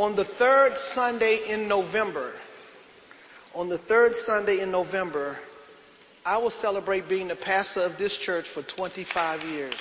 On the third Sunday in November, I will celebrate being the pastor of this church for 25 years.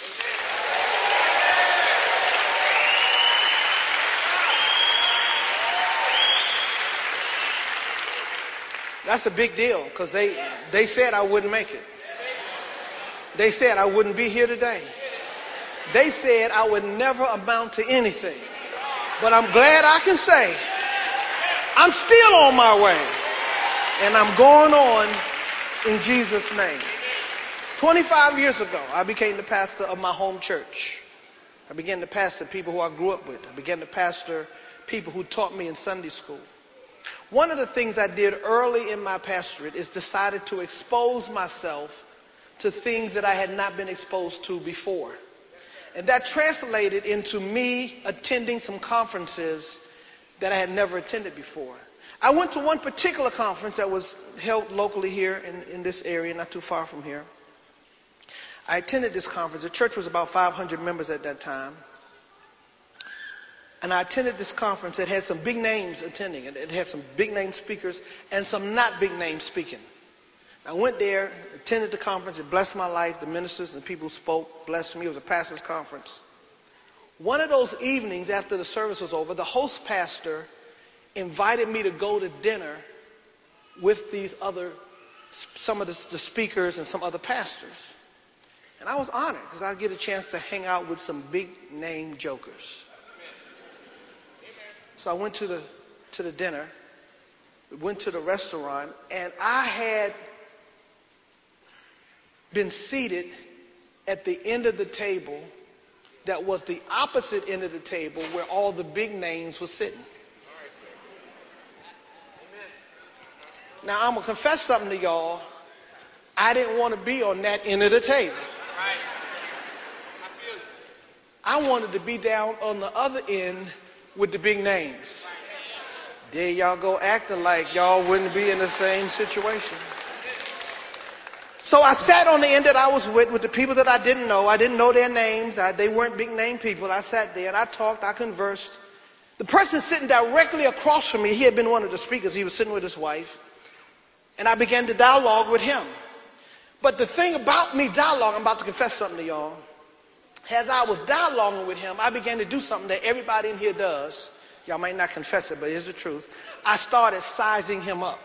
That's a big deal because they said I wouldn't make it. They said I wouldn't be here today. They said I would never amount to anything. But I'm glad I can say I'm still on my way. And I'm going on in Jesus' name. 25 years ago, I became the pastor of my home church. I began to pastor people who I grew up with. I began to pastor people who taught me in Sunday school. One of the things I did early in my pastorate is decided to expose myself to things that I had not been exposed to before. And that translated into me attending some conferences that I had never attended before. I went to one particular conference that was held locally here in this area, not too far from here. I attended this conference. The church was about 500 members at that time. And I attended this conference that had some big names attending. It had some big name speakers and some not big names speaking. I went there, attended the conference. It blessed my life. The ministers and people who spoke blessed me. It was a pastor's conference. One of those evenings after the service was over, the host pastor invited me to go to dinner with some of the speakers and some other pastors. And I was honored because I get a chance to hang out with some big name jokers. So I went to the dinner, went to the restaurant, and I had been seated at the end of the table that was the opposite end of the table where all the big names were sitting. Now, I'm going to confess something to y'all. I didn't want to be on that end of the table. I wanted to be down on the other end with the big names. There y'all go acting like y'all wouldn't be in the same situation. So I sat on the end that I was with the people that I didn't know. I didn't know their names. They weren't big name people. I sat there and I talked, I conversed. The person sitting directly across from me, he had been one of the speakers. He was sitting with his wife. And I began to dialogue with him. But the thing about me dialoguing, I'm about to confess something to y'all. As I was dialoguing with him, I began to do something that everybody in here does. Y'all might not confess it, but here's the truth. I started sizing him up.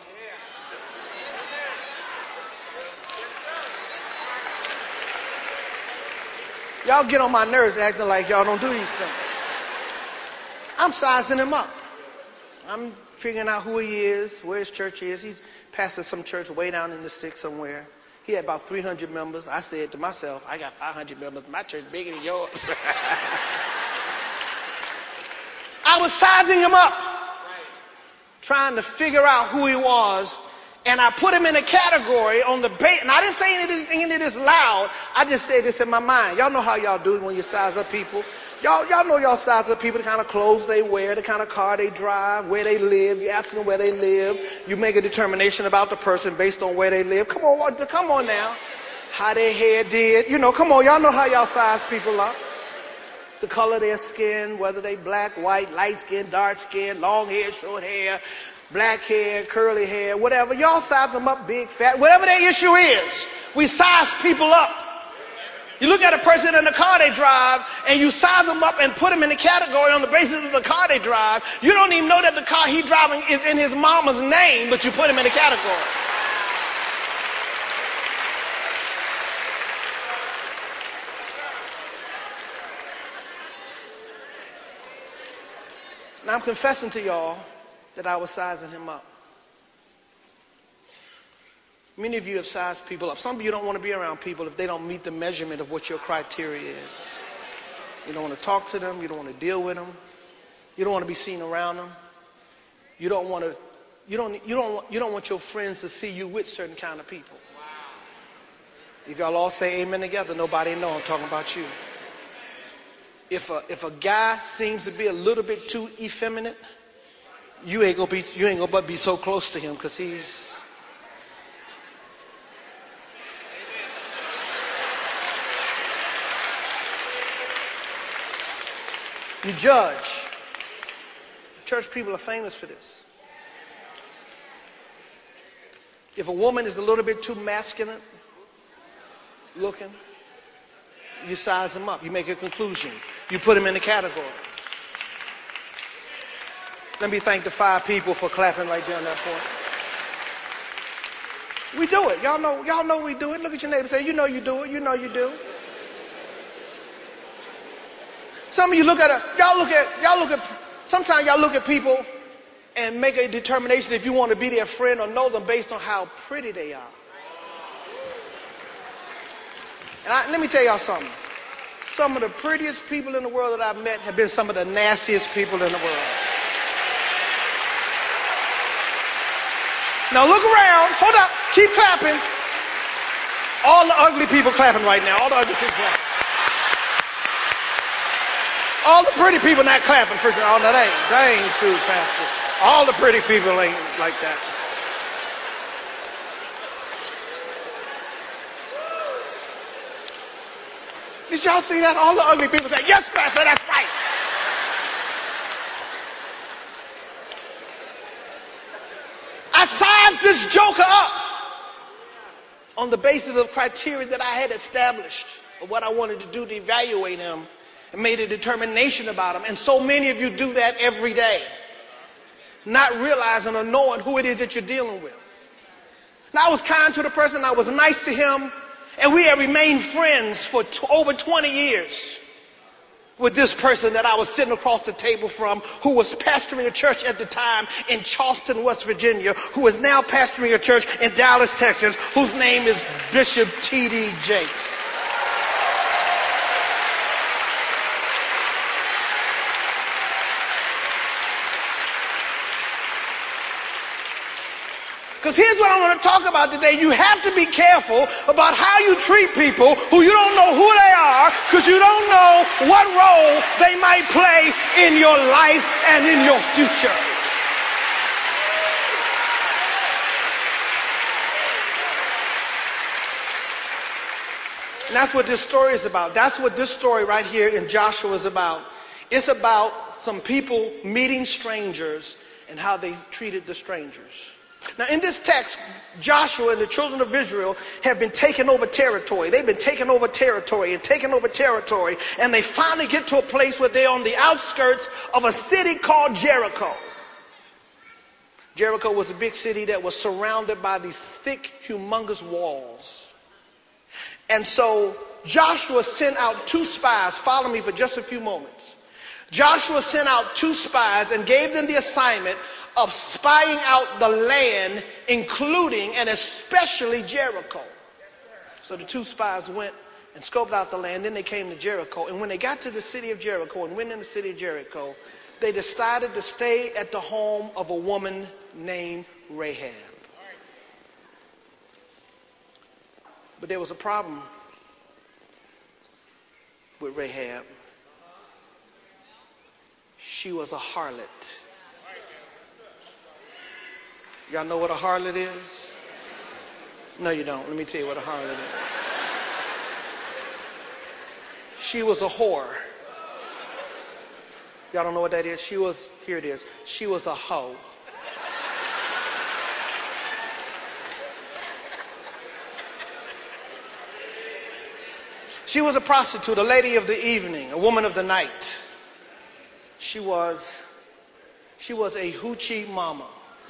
Y'all get on my nerves acting like y'all don't do these things. I'm sizing him up. I'm figuring out who he is, where his church is. He's pastor some church way down in the six somewhere. He had about 300 members. I said to myself, I got 500 members. My church bigger than yours. I was sizing him up, trying to figure out who he was. And I put him in a category on the base. And I didn't say anything of this loud. I just said this in my mind. Y'all know how y'all do it when you size up people. Y'all know y'all size up people, the kind of clothes they wear, the kind of car they drive, where they live. You ask them where they live. You make a determination about the person based on where they live. Come on now. How their hair did. Come on. Y'all know how y'all size people up. The color of their skin, whether they black, white, light skin, dark skin, long hair, short hair, black hair, curly hair, whatever. Y'all size them up, big, fat, whatever their issue is. We size people up. You look at a person in the car they drive and you size them up and put them in a category on the basis of the car they drive. You don't even know that the car he driving is in his mama's name, but you put him in a category. Now I'm confessing to y'all that I was sizing him up. Many of you have sized people up. Some of you don't want to be around people if they don't meet the measurement of what your criteria is. You don't want to talk to them. You don't want to deal with them. You don't want to be seen around them. You don't want your friends to see you with certain kind of people. If y'all all say amen together, nobody know I'm talking about you. If a guy seems to be a little bit too effeminate, you ain't gonna be so close to him because he's. You judge. Church people are famous for this. If a woman is a little bit too masculine looking, you size them up. You make a conclusion. You put them in a category. Let me thank the 5 people for clapping right there on that point. We do it. Y'all know we do it. Look at your neighbor and say, you know you do it. You know you do. Some of you sometimes y'all look at people and make a determination if you want to be their friend or know them based on how pretty they are. And let me tell y'all something. Some of the prettiest people in the world that I've met have been some of the nastiest people in the world. Now look around. Hold up. Keep clapping. All the ugly people clapping right now. All the ugly people clapping. All the pretty people not clapping. Oh, no, that ain't true, Pastor. All the pretty people ain't like that. Did y'all see that? All the ugly people say, yes, Pastor, that's right. I sized this joker up on the basis of the criteria that I had established of what I wanted to do to evaluate him and made a determination about him. And so many of you do that every day, not realizing or knowing who it is that you're dealing with. Now, I was kind to the person. I was nice to him. And we have remained friends for over 20 years with this person that I was sitting across the table from, who was pastoring a church at the time in Charleston, West Virginia, who is now pastoring a church in Dallas, Texas, whose name is Bishop T.D. Jakes. Because here's what I want to talk about today. You have to be careful about how you treat people who you don't know who they are, because you don't know what role they might play in your life and in your future. And that's what this story is about. That's what this story right here in Joshua is about. It's about some people meeting strangers and how they treated the strangers. Now, in this text, Joshua and the children of Israel have been taking over territory. They've been taking over territory and taking over territory. And they finally get to a place where they're on the outskirts of a city called Jericho. Jericho was a big city that was surrounded by these thick, humongous walls. And so Joshua sent out 2 spies. Follow me for just a few moments. Joshua sent out 2 spies and gave them the assignment of spying out the land, including and especially Jericho. So the 2 spies went and scoped out the land. Then they came to Jericho. And when they got to the city of Jericho and went in the city of Jericho, they decided to stay at the home of a woman named Rahab. But there was a problem with Rahab. She was a harlot. Y'all know what a harlot is? No, you don't. Let me tell you what a harlot is. She was a whore. Y'all don't know what that is? Here it is. She was a hoe. She was a prostitute, a lady of the evening, a woman of the night. She was a hoochie mama.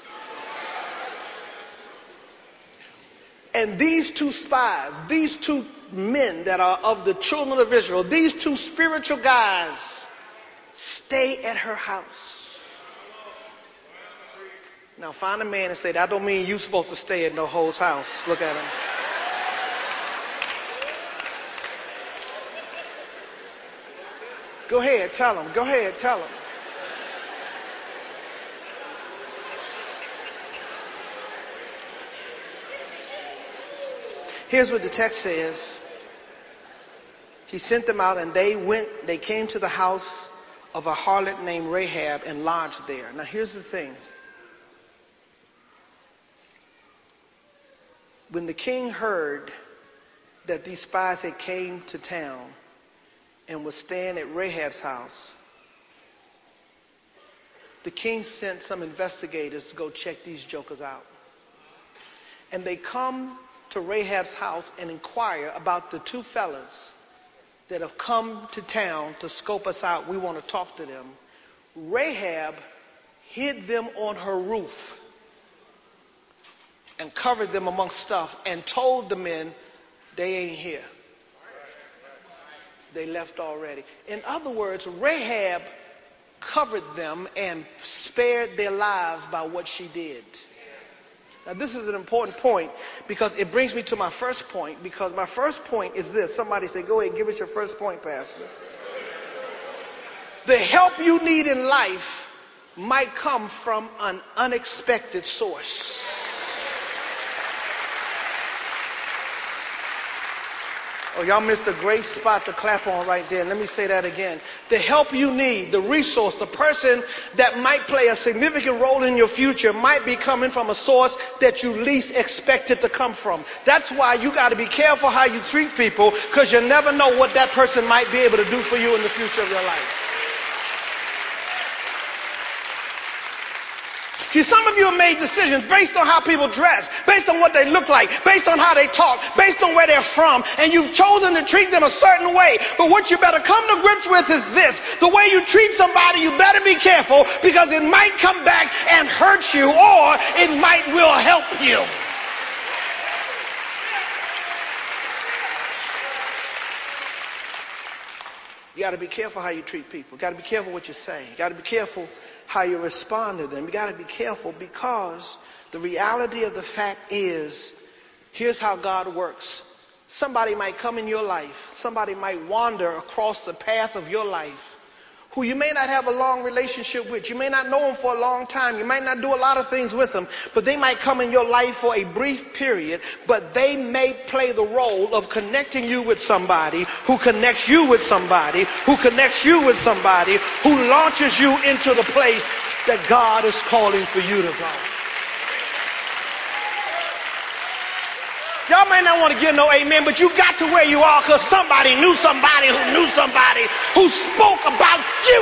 And these 2 spies, these 2 men that are of the children of Israel, these 2 spiritual guys stay at her house. Now find a man and say, that don't mean you're supposed to stay at no hoe's house. Look at him. Go ahead, tell him. Go ahead, tell him. Here's what the text says. He sent them out and they came to the house of a harlot named Rahab and lodged there. Now here's the thing. When the king heard that these spies had came to town and was staying at Rahab's house, the king sent some investigators to go check these jokers out. And they come to Rahab's house and inquire about the two fellas that have come to town to scope us out. We want to talk to them. Rahab hid them on her roof and covered them amongst stuff and told the men they ain't here. They left already. In other words, Rahab covered them and spared their lives by what she did. Now this is an important point because it brings me to my first point, because my first point is this. Somebody say, go ahead, give us your first point, Pastor. The help you need in life might come from an unexpected source. Oh, y'all missed a great spot to clap on right there. Let me say that again. The help you need, the resource, the person that might play a significant role in your future might be coming from a source that you least expect it to come from. That's why you got to be careful how you treat people, because you never know what that person might be able to do for you in the future of your life. See, some of you have made decisions based on how people dress, based on what they look like, based on how they talk, based on where they're from, and you've chosen to treat them a certain way. But what you better come to grips with is this. The way you treat somebody, you better be careful, because it might come back and hurt you, or it might will help you. You got to be careful how you treat people. You got to be careful what you say. You got to be careful how you respond to them. You got to be careful, because the reality of the fact is, here's how God works. Somebody might come in your life. Somebody might wander across the path of your life who you may not have a long relationship with. You may not know them for a long time. You might not do a lot of things with them, but they might come in your life for a brief period, but they may play the role of connecting you with somebody who connects you with somebody who connects you with somebody who launches you into the place that God is calling for you to go. Y'all may not want to give no amen, but you got to where you are because somebody knew somebody who knew somebody who spoke about you.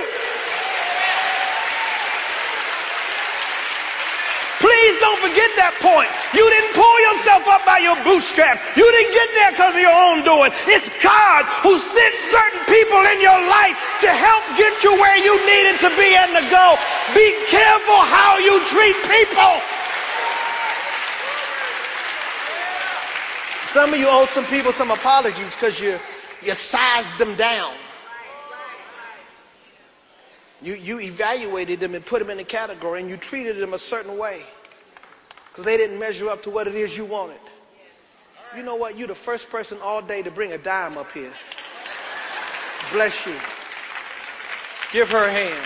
Please don't forget that point. You didn't pull yourself up by your bootstraps. You didn't get there because of your own doing. It's God who sent certain people in your life to help get you where you needed to be and to go. Be careful how you treat people. Some of you owe some people some apologies because you sized them down. You evaluated them and put them in a category, and you treated them a certain way because they didn't measure up to what it is you wanted. You know what? You're the first person all day to bring a dime up here. Bless you. Give her a hand.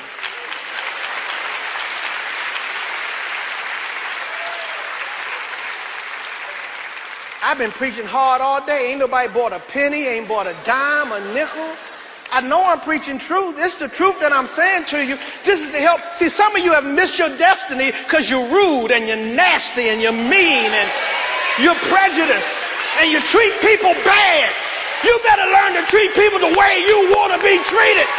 I've been preaching hard all day. Ain't nobody bought a penny, ain't bought a dime, a nickel. I know I'm preaching truth. It's the truth that I'm saying to you. This is to help. See, some of you have missed your destiny because you're rude and you're nasty and you're mean and you're prejudiced and you treat people bad. You better learn to treat people the way you want to be treated.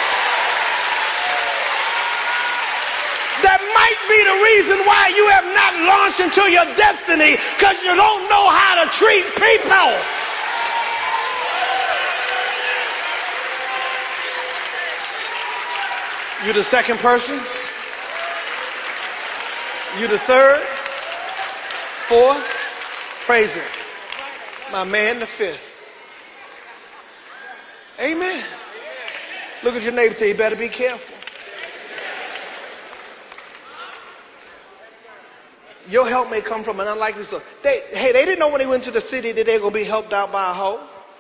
That might be the reason why you have not launched into your destiny, because you don't know how to treat people. You're the second person. You're the third, fourth. Praise him. My man, the fifth. Amen. Look at your neighbor and say, you better be careful. Your help may come from an unlikely source. They didn't know when they went to the city that they were going to be helped out by a hoe.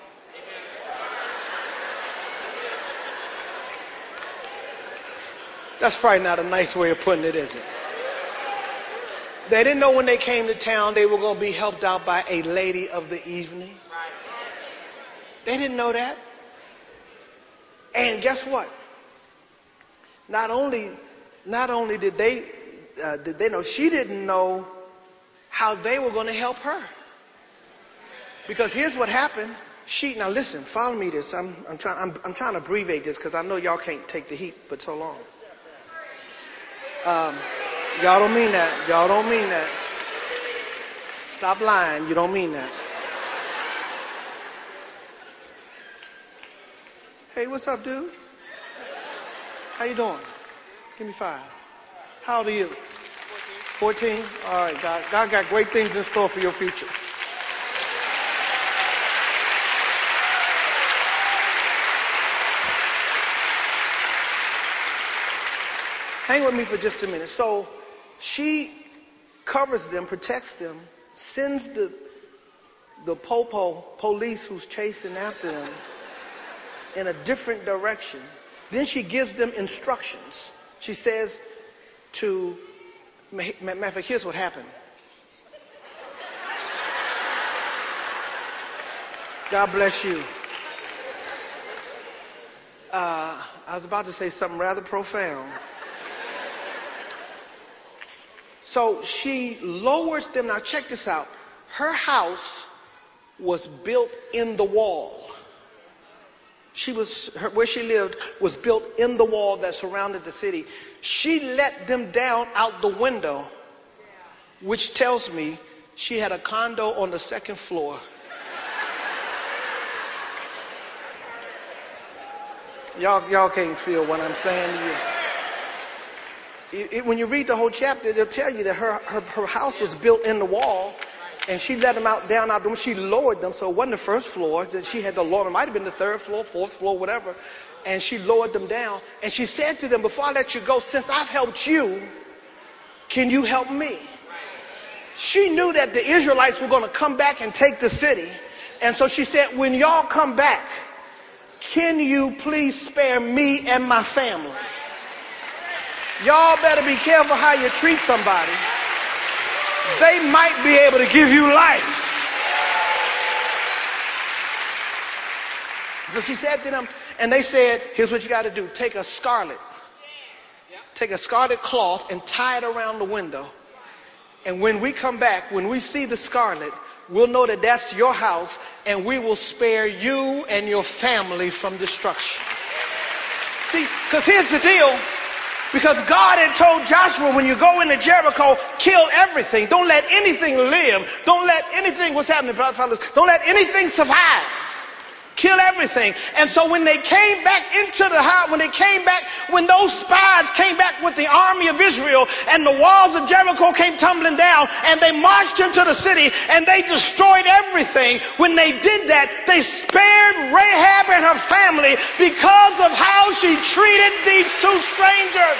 That's probably not a nice way of putting it, is it? They didn't know when they came to town they were going to be helped out by a lady of the evening. They didn't know that. And guess what? Not only did they know, she didn't know how they were going to help her. Because here's what happened. Now listen, follow me this. I'm trying to abbreviate this because I know y'all can't take the heat, but so long. Um, y'all don't mean that. Y'all don't mean that. Stop lying. You don't mean that. Hey, what's up, dude? How you doing? Give me 5. How old are you? 14? All right, God got great things in store for your future. Hang with me for just a minute. So she covers them, protects them, sends the police who's chasing after them in a different direction. Then she gives them instructions. She says matter of fact, here's what happened. God bless you. I was about to say something rather profound. So she lowers them. Now check this out. Her house was built in the wall. Where she lived was built in the wall that surrounded the city. She let them down out the window, which tells me she had a condo on the second floor. Y'all can't feel what I'm saying to you. When you read the whole chapter, they'll tell you that her house was built in the wall, and she let them down out the window. She lowered them, so it wasn't the first floor that she had to lower. It might have been the third floor, fourth floor, whatever. And she lowered them down, and she said to them, before I let you go, since I've helped you, can you help me? She knew that the Israelites were going to come back and take the city, and so she said, when y'all come back, can you please spare me and my family? Y'all better be careful how you treat somebody. They might be able to give you life. So she said to them, and they said, here's what you got to do. Take a scarlet cloth and tie it around the window. And when we come back, when we see the scarlet, we'll know that that's your house, and we will spare you and your family from destruction. See, because here's the deal. Because God had told Joshua, when you go into Jericho, kill everything. Don't let anything live. Don't let anything, what's happening, fellas? Don't let anything survive. Kill everything. And so when they came back into the house, when those spies came back with the army of Israel, and the walls of Jericho came tumbling down, and they marched into the city, and they destroyed everything. When they did that, they spared Rahab and her family because of how she treated these two strangers.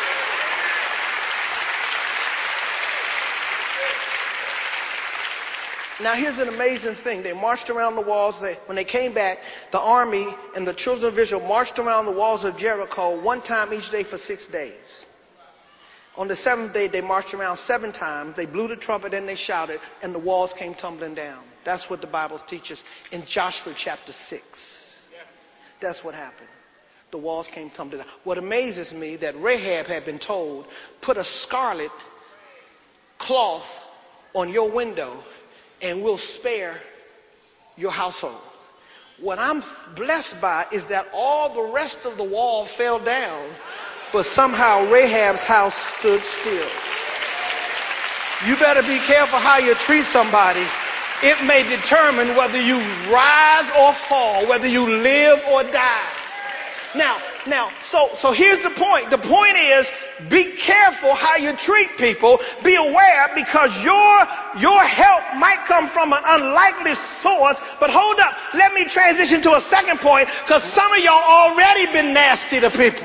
Now here's an amazing thing. They marched around the walls. When they came back, the army and the children of Israel marched around the walls of Jericho one time each day for 6 days. On the 7th day, they marched around 7 times. They blew the trumpet and they shouted, and the walls came tumbling down. That's what the Bible teaches in Joshua chapter 6. That's what happened. The walls came tumbling down. What amazes me that Rahab had been told, put a scarlet cloth on your window, and we'll spare your household. What I'm blessed by is that all the rest of the wall fell down, but somehow Rahab's house stood still. You better be careful how you treat somebody. It may determine whether you rise or fall, whether you live or die. Now, so here's the point. The point is, be careful how you treat people. Be aware, because your help might come from an unlikely source. But hold up, let me transition to a second point, because some of y'all already been nasty to people.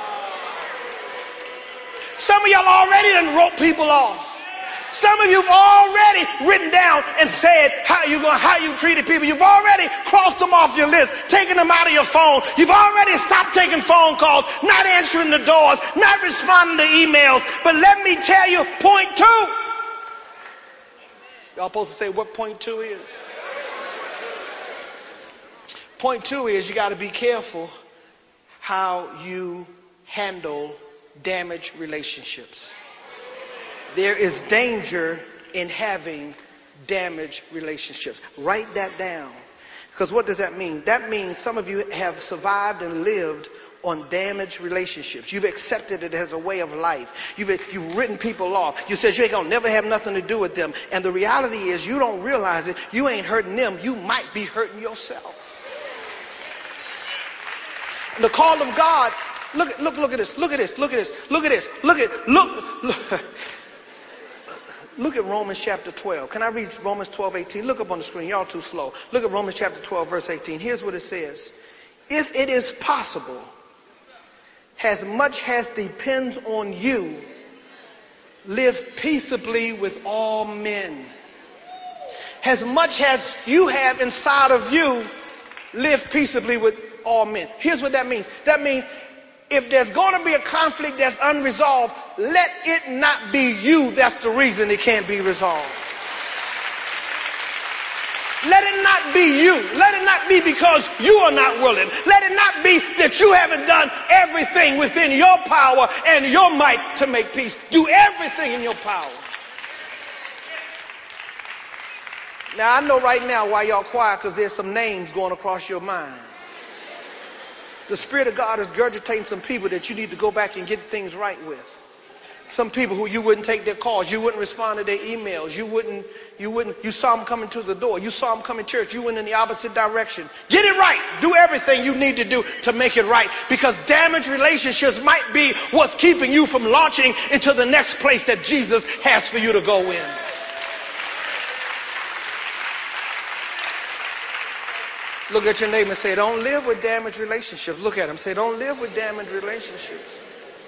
Some of y'all already done wrote people off. Some of you've already written down and said how you treated people. You've already crossed them off your list, taken them out of your phone. You've already stopped taking phone calls, not answering the doors, not responding to emails. But let me tell you, point 2. Y'all supposed to say what point 2 is. Point 2 is you got to be careful how you handle damaged relationships. There is danger in having damaged relationships. Write that down. Because what does that mean? That means some of you have survived and lived on damaged relationships. You've accepted it as a way of life. You've written people off. You said you ain't gonna never have nothing to do with them. And the reality is you don't realize it. You ain't hurting them. You might be hurting yourself. The call of God. Look at this. Look at this. Look at this. Look at this. Look at Romans chapter 12. Can I read Romans 12:18? Look up on the screen. Y'all too slow. Look at Romans chapter 12, verse 18. Here's what it says. If it is possible, as much as depends on you, live peaceably with all men. As much as you have inside of you, live peaceably with all men. Here's what that means. That means if there's going to be a conflict that's unresolved, let it not be you that's the reason it can't be resolved. Let it not be you. Let it not be because you are not willing. Let it not be that you haven't done everything within your power and your might to make peace. Do everything in your power. Now, I know right now why y'all quiet, because there's some names going across your mind. The Spirit of God is regurgitating some people that you need to go back and get things right with. Some people who you wouldn't take their calls. You wouldn't respond to their emails. You saw them coming to the door. You saw them coming to church. You went in the opposite direction. Get it right. Do everything you need to do to make it right. Because damaged relationships might be what's keeping you from launching into the next place that Jesus has for you to go in. Look at your neighbor and say, don't live with damaged relationships. Look at him. Say, don't live with damaged relationships.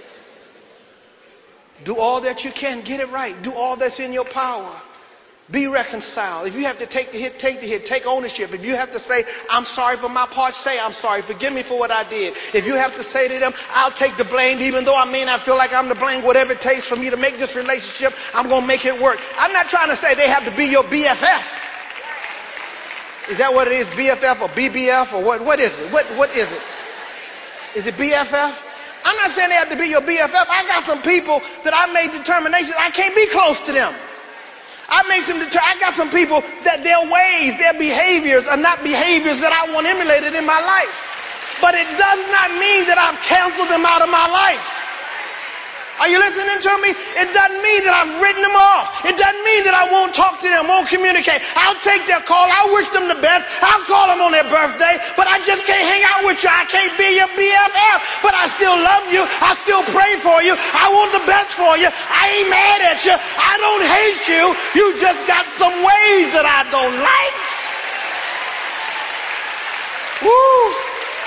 Do all that you can. Get it right. Do all that's in your power. Be reconciled. If you have to take the hit, take the hit. Take ownership. If you have to say, I'm sorry for my part, say I'm sorry. Forgive me for what I did. If you have to say to them, I'll take the blame, even though I may not feel like I'm to blame. Whatever it takes for me to make this relationship, I'm going to make it work. I'm not trying to say they have to be your BFF. Is that what it is? BFF or BBF or what? What is it? What is it? Is it BFF? I'm not saying they have to be your BFF. I got some people that I made determinations I can't be close to them. I got some people that their ways, their behaviors are not behaviors that I want emulated in my life. But it does not mean that I've canceled them out of my life. Are you listening to me? It doesn't mean that I've written them off. It doesn't mean that I won't talk to them, won't communicate. I'll take their call. I'll wish them the best. I'll call them on their birthday. But I just can't hang out with you. I can't be your BFF. But I still love you. I still pray for you. I want the best for you. I ain't mad at you. I don't hate you. You just got some ways that I don't like. Woo!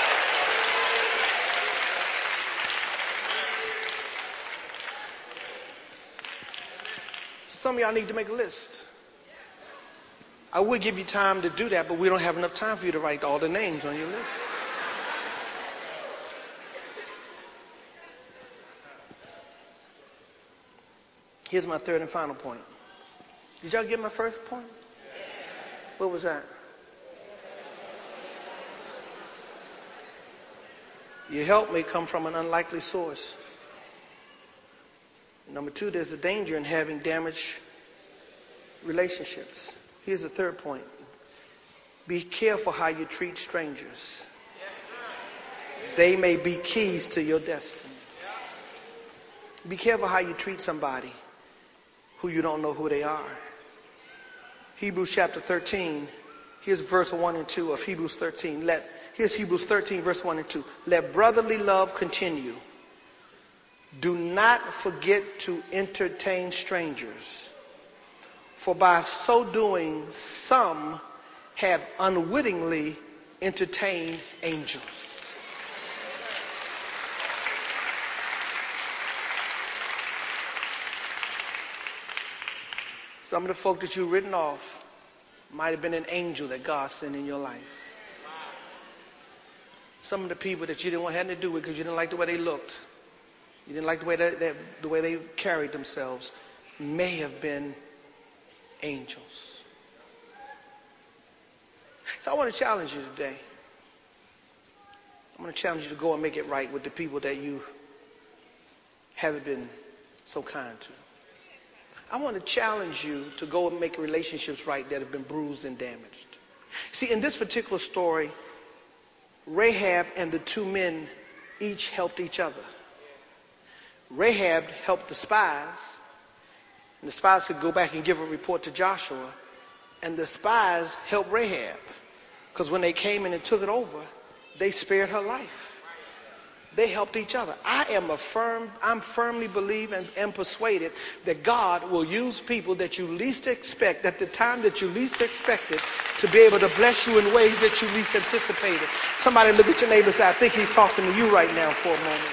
Some of y'all need to make a list. I would give you time to do that, but we don't have enough time for you to write all the names on your list. Here's my third and final point. Did y'all get my first point? What was that? Your help may come from an unlikely source. Number two, there's a danger in having damaged relationships. Here's the third point. Be careful how you treat strangers. They may be keys to your destiny. Be careful how you treat somebody who you don't know who they are. Hebrews chapter 13. Here's verse 1 and 2 of Hebrews 13. Here's Hebrews 13, verse 1 and 2. Let brotherly love continue. Do not forget to entertain strangers, for by so doing, some have unwittingly entertained angels. Some of the folk that you've written off might have been an angel that God sent in your life. Some of the people that you didn't want to have to do with because you didn't like the way they looked, you didn't like the way they carried themselves, may have been angels. So I want to challenge you today. I'm going to challenge you to go and make it right with the people that you haven't been so kind to. I want to challenge you to go and make relationships right that have been bruised and damaged. See, in this particular story, Rahab and the two men each helped each other. Rahab helped the spies, and the spies could go back and give a report to Joshua, and the spies helped Rahab, because when they came in and took it over, they spared her life. They helped each other. I'm firmly believe and am persuaded that God will use people that you least expect at the time that you least expect it to be able to bless you in ways that you least anticipated. Somebody look at your neighbor and say, I think he's talking to you right now for a moment.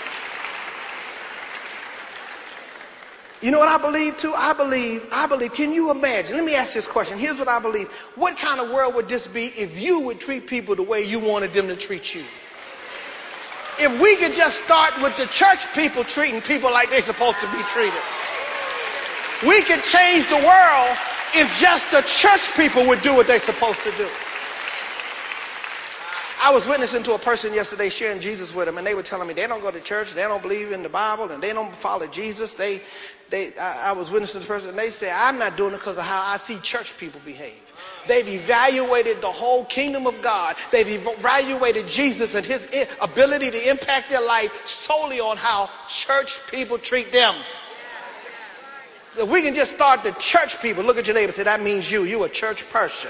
You know what I believe too? I believe, can you imagine? Let me ask this question. Here's what I believe. What kind of world would this be if you would treat people the way you wanted them to treat you? If we could just start with the church people treating people like they're supposed to be treated. We could change the world if just the church people would do what they're supposed to do. I was witnessing to a person yesterday sharing Jesus with them, and they were telling me they don't go to church, they don't believe in the Bible, and they don't follow Jesus. I was witnessing to this person, and they say, I'm not doing it because of how I see church people behave. They've evaluated the whole kingdom of God. They've evaluated Jesus and his ability to impact their life solely on how church people treat them. If we can just start the church people, look at your neighbor and say, that means you. You're a church person.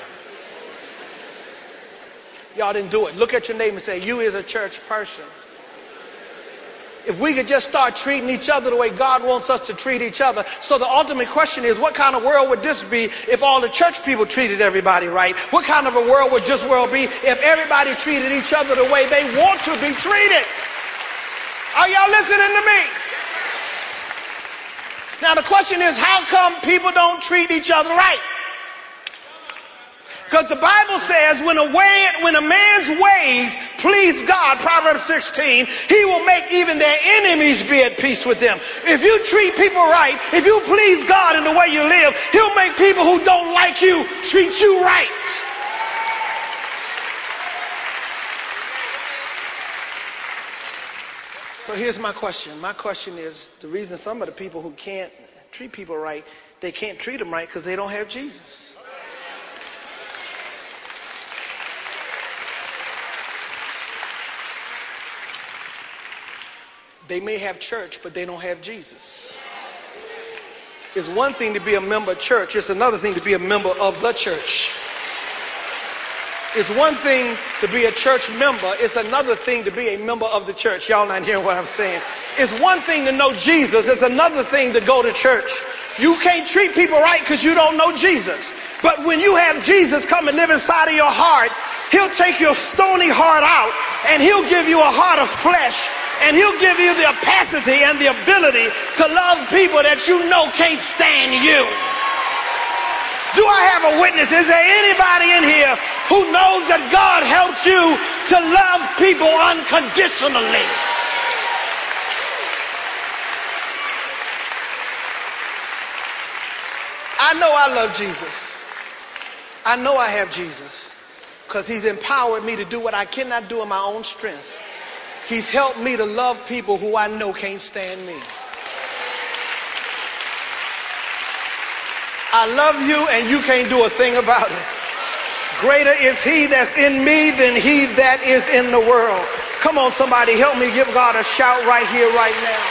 Y'all didn't do it. Look at your neighbor and say, you is a church person. If we could just start treating each other the way God wants us to treat each other. So the ultimate question is, what kind of world would this be if all the church people treated everybody right? What kind of a world would this world be if everybody treated each other the way they want to be treated? Are y'all listening to me? Now the question is, how come people don't treat each other right? Because the Bible says when a man's ways please God, Proverbs 16, he will make even their enemies be at peace with them. If you treat people right, if you please God in the way you live, he'll make people who don't like you treat you right. So here's my question. My question is, the reason some of the people who can't treat people right, they can't treat them right because they don't have Jesus. They may have church, but they don't have Jesus. It's one thing to be a member of church. It's another thing to be a member of the church. It's one thing to be a church member. It's another thing to be a member of the church. Y'all not hearing what I'm saying. It's one thing to know Jesus. It's another thing to go to church. You can't treat people right because you don't know Jesus. But when you have Jesus come and live inside of your heart, he'll take your stony heart out and he'll give you a heart of flesh. And he'll give you the capacity and the ability to love people that you know can't stand you. Do I have a witness? Is there anybody in here who knows that God helps you to love people unconditionally? I know I love Jesus. I know I have Jesus because he's empowered me to do what I cannot do in my own strength. He's helped me to love people who I know can't stand me. I love you and you can't do a thing about it. Greater is he that's in me than he that is in the world. Come on, somebody, help me give God a shout right here, right now.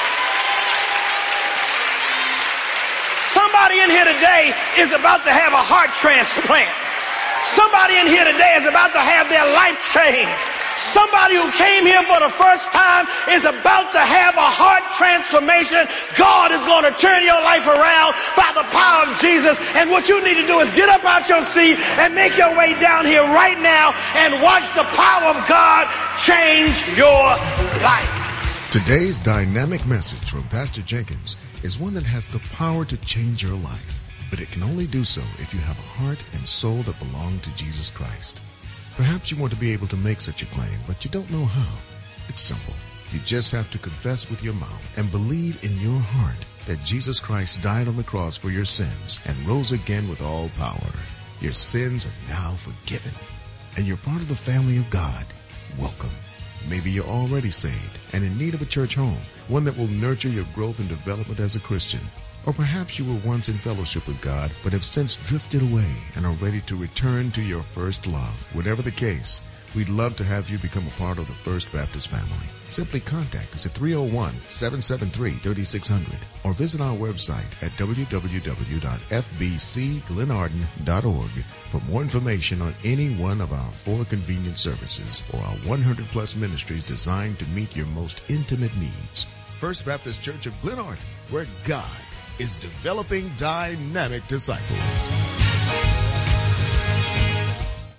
Somebody in here today is about to have a heart transplant. Somebody in here today is about to have their life changed. Somebody who came here for the first time is about to have a heart transformation. God is going to turn your life around by the power of Jesus. And what you need to do is get up out your seat and make your way down here right now and watch the power of God change your life. Today's dynamic message from Pastor Jenkins is one that has the power to change your life. But it can only do so if you have a heart and soul that belong to Jesus Christ. Perhaps you want to be able to make such a claim, but you don't know how. It's simple. You just have to confess with your mouth and believe in your heart that Jesus Christ died on the cross for your sins and rose again with all power. Your sins are now forgiven, and you're part of the family of God. Welcome. Maybe you're already saved and in need of a church home, one that will nurture your growth and development as a Christian. Or perhaps you were once in fellowship with God but have since drifted away and are ready to return to your first love. Whatever the case, we'd love to have you become a part of the First Baptist family. Simply contact us at 301-773-3600 or visit our website at www.fbcglenarden.org for more information on any one of our 4 convenient services or our 100-plus ministries designed to meet your most intimate needs. First Baptist Church of Glenarden, where God is developing dynamic disciples.